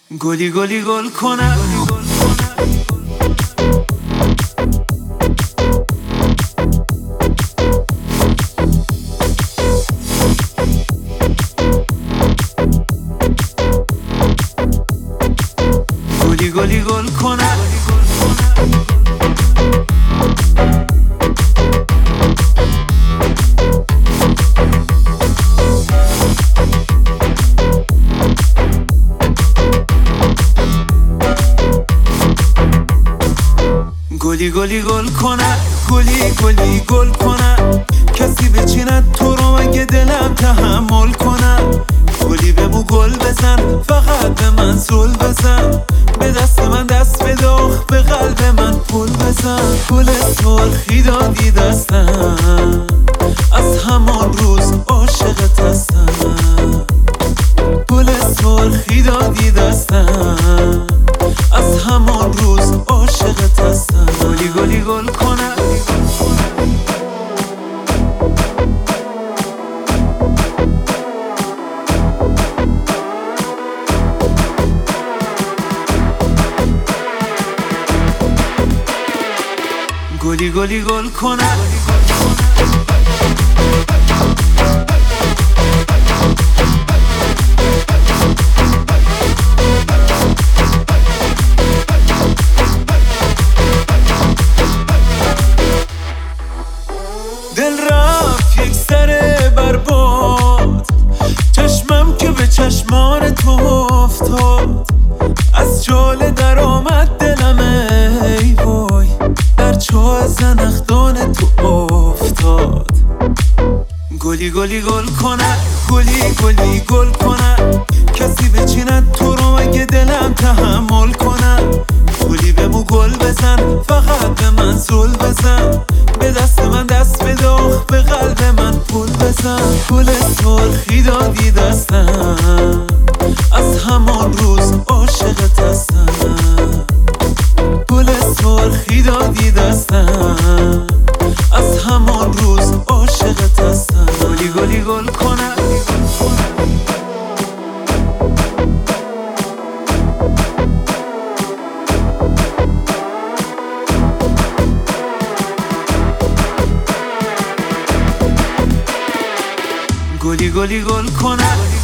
گلی گلی گل کنم. گلی گلی گل کنم. گلی گلی گل کنم. گلی گلی گل کنم. کسی بچیند تو رو مگه دلم تحمل کنم. گلی بمو گل بزن، فقط به من زل بزن. به دست من دست بده، به قلب من پل بزن. گل سرخی دادی دستم، از همان روز عاشقت هستم. گل سرخی دادی دستم، از همان روز عاشقت هستم. گلی گلی گل کنم. گلی گلی گل کنم. دل رفت یک سر برباد، چشمم که به چشمان تو افتاد. از جاله در آمد دلم ای وای، در چاه زنخدان تو افتاد. گلی گلی گل کنم. گلی گلی گل کنم. کسی بچیند تو رو مگه دلم تحمل کنم. گلی بمو گل بزن، فقط به من زل بزن. به دست من دست بده، به قلب من پل بزن. گل سرخی دادی دستم، از همان روز عاشقت هستم. گل سرخی دادی دستم، از همان روز عاشقت هستم. گلی گلی گل کنم. گلی گلی گل کنم.